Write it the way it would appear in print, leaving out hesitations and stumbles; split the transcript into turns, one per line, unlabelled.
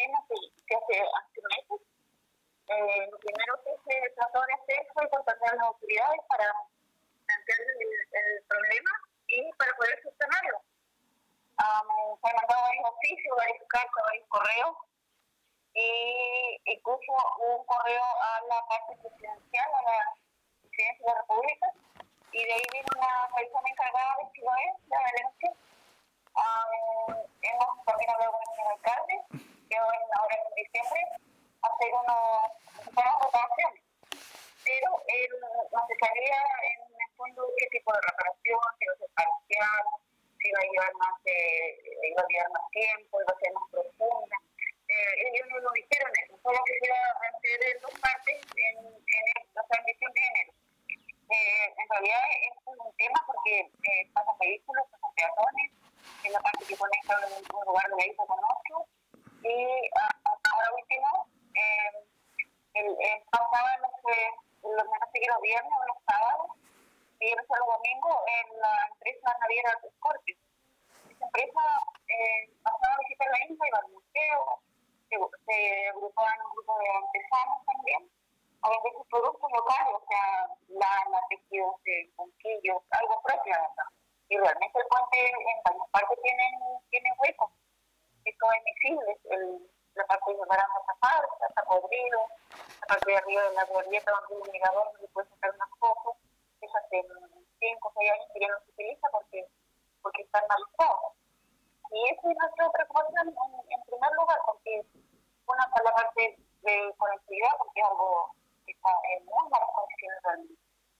problema que hace meses. Lo primero que se trató de hacer fue contactar a las autoridades para plantear el problema y para poder solucionarlo. Se han mandado varios oficios, varias cartas, varios correos, y incluso un correo a la parte presidencial, a la presidencia de la República, y de ahí viene una persona encargada de Chiloé, la denuncia. Hemos también hablado con el señor alcalde, que ahora en diciembre hacer unas votaciones, pero él nos dejaría en el fondo qué tipo de reparación, si va a ser parcial, si va a llevar más tiempo, iba a ser más profunda. Ellos no lo dijeron eso, solo quisiera hacer en dos partes en la transmisión de enero. En realidad es un tema porque pasan vehículos, pasan peatones, en la parte que conecta un lugar de la isla con otro, y ahora último, pasaban los viernes o los sábados, y los domingos en la empresa naviera Scorpio. Esa empresa pasaba a visitar la isla, iba al museo, se agrupaban un grupo de artesanos también, a vender sus productos locales, o sea, lana, tejidos, conquillos, algo propio, ¿verdad? Y realmente el puente en varias partes tiene huecos. Esto es visible, la parte de Baranda está falsa, está podrido, la parte de arriba de la glorieta donde hay un mirador donde puede sacar unas fotos, eso hace 5 o 6 años que ya no se utiliza porque están mal usados. Y esa es nuestra preocupación en primer lugar, porque una por la parte de conectividad, porque es algo que está en muy malas condiciones realmente.